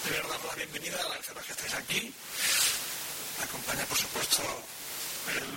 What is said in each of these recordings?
Primero dar la bienvenida, agradeceros que estéis aquí. Me acompaña, por supuesto, el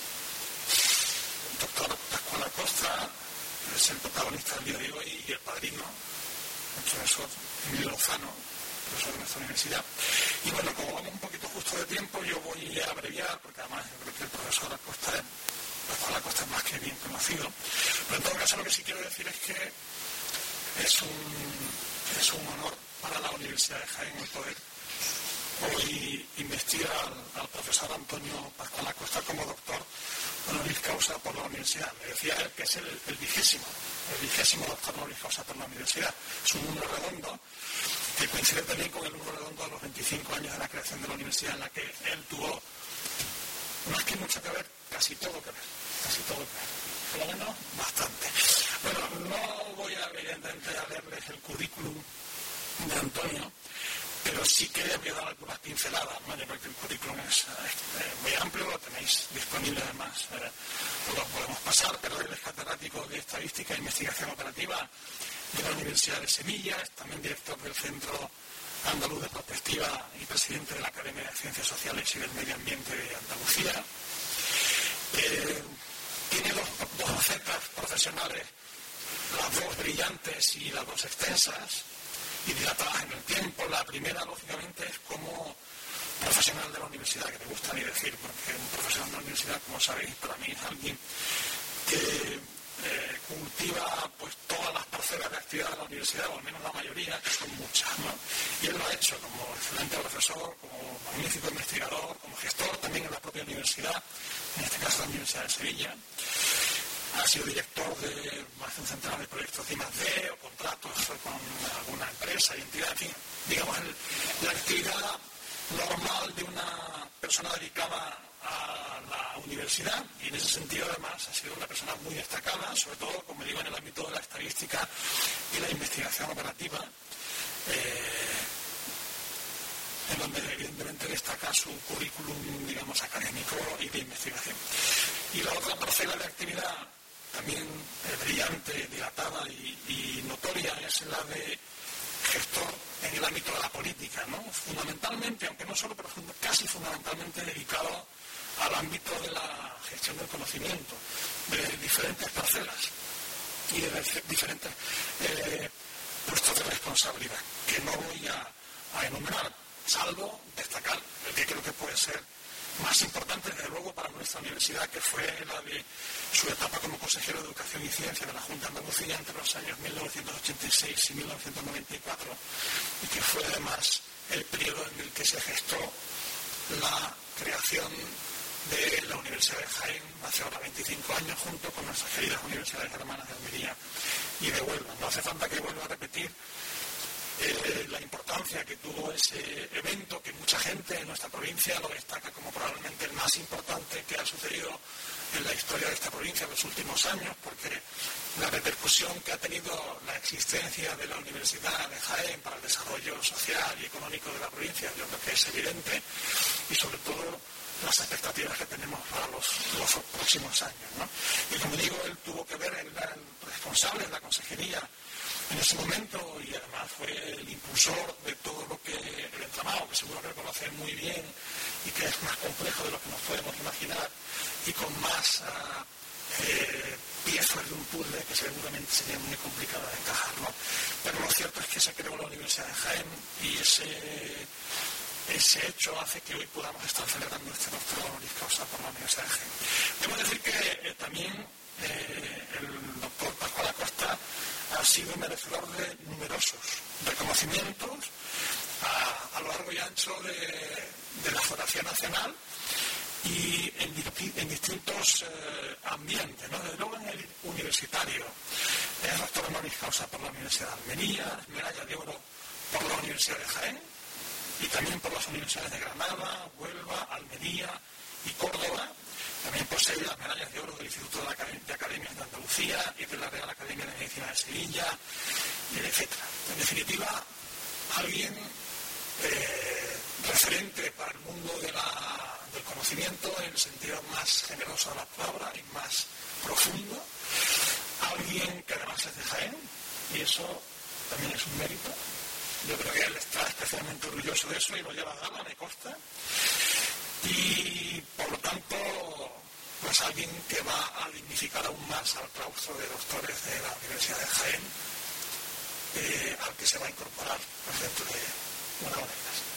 doctor Pascual Acosta, que es el protagonista del día de hoy, y el padrino, el profesor Emilio Lozano, profesor de nuestra universidad. Y bueno, como vamos un poquito justo de tiempo, yo voy a abreviar, porque además yo creo que el profesor Pascual Acosta es más que bien conocido. Pero en todo caso, lo que sí quiero decir es que es un honor para la Universidad de Jaén el poder hoy investigar al profesor Antonio Pascual Acosta como doctor honoris causa por la universidad. Me decía él que es el vigésimo doctor honoris causa por la universidad. Es un número redondo que coincide también con el número redondo de los 25 años de la creación de la universidad, en la que él tuvo más que mucho que ver, casi todo que ver, por lo menos bastante. Bueno, no voy evidentemente a leerles el currículum de Antonio, pero sí que voy a dar algunas pinceladas, ¿vale? Porque el currículum es muy amplio, lo tenéis disponible además, lo podemos pasar, pero él es catedrático de Estadística e Investigación Operativa de la Universidad de Sevilla, es también director del Centro Andaluz de Prospectiva y presidente de la Academia de Ciencias Sociales y del Medio Ambiente de Andalucía. Tiene dos facetas profesionales, las dos brillantes y las dos extensas y dilatadas en el tiempo. La primera, lógicamente, es como profesional de la universidad, que me gusta ni decir, porque un profesional de la universidad, como sabéis, para mí es alguien que cultiva pues todas las parcelas de actividad de la universidad, o al menos la mayoría, que son muchas, ¿no? Y él lo ha hecho como excelente profesor, como magnífico investigador, como gestor también en la propia universidad, en este caso la Universidad de Sevilla. Ha sido director de más de un centenar de proyectos de I+D o contratos con alguna empresa y entidad, en fin, digamos, la actividad normal de una persona dedicada a la universidad, y en ese sentido además ha sido una persona muy destacada, sobre todo, como digo, en el ámbito de la estadística y la investigación operativa, en donde evidentemente destaca su currículum, digamos, académico y de investigación. Y la otra parcela de actividad, también brillante, dilatada y notoria, es la de gestor en el ámbito de la política, ¿no? Fundamentalmente, aunque no solo, pero casi fundamentalmente dedicado al ámbito de la gestión del conocimiento, de diferentes parcelas y de diferentes puestos de responsabilidad, que no voy a enumerar, salvo destacar el que creo que puede ser más importante, desde luego, para nuestra universidad, que fue la de su etapa como consejero de Educación y Ciencia de la Junta de Andalucía entre los años 1986 y 1994, y que fue además el periodo en el que se gestó la creación de la Universidad de Jaén hace ahora 25 años, junto con nuestras queridas universidades hermanas de Almería y de Huelva. No hace falta que vuelva a repetir la importancia que tuvo ese evento, que mucha gente en nuestra provincia lo destaca como probablemente el más importante que ha sucedido en la historia de esta provincia en los últimos años, porque la repercusión que ha tenido la existencia de la Universidad de Jaén para el desarrollo social y económico de la provincia, yo creo que es evidente, y sobre todo las expectativas que tenemos para los próximos años, ¿no? Y como digo, él tuvo que ver, él era el responsable de la consejería en ese momento, y además fue el impulsor de todo lo que el entramado, que seguro que conoce muy bien y que es más complejo de lo que nos podemos imaginar y con más piezas de un puzzle que seguramente sería muy complicado de encajar, ¿no? Pero lo cierto es que se creó la Universidad de Jaén, y ese hecho hace que hoy podamos estar celebrando este doctorado honoris causa por la Universidad de Jaén. Debo decir que también el doctor Pascual Acosta ha sido merecedor de numerosos reconocimientos a lo largo y ancho de la geografía nacional y en distintos ambientes, ¿no? Desde luego en el universitario, es doctor honoris causa por la Universidad de Almería, medalla de oro por la Universidad de Jaén y también por las universidades de Granada, Huelva, Almería y Córdoba. También posee las medallas de oro del Instituto de Academias de Andalucía y de la Real Academia de Medicina de Sevilla, etc. En definitiva, alguien referente para el mundo del conocimiento en el sentido más generoso de la palabra y más profundo. Alguien que además es de Jaén, y eso también es un mérito. Yo creo que él está especialmente orgulloso de eso y lo lleva a gala, me consta. Y por lo tanto, pues alguien que va a dignificar aún más al claustro de doctores de la Universidad de Jaén, al que se va a incorporar dentro de una hora.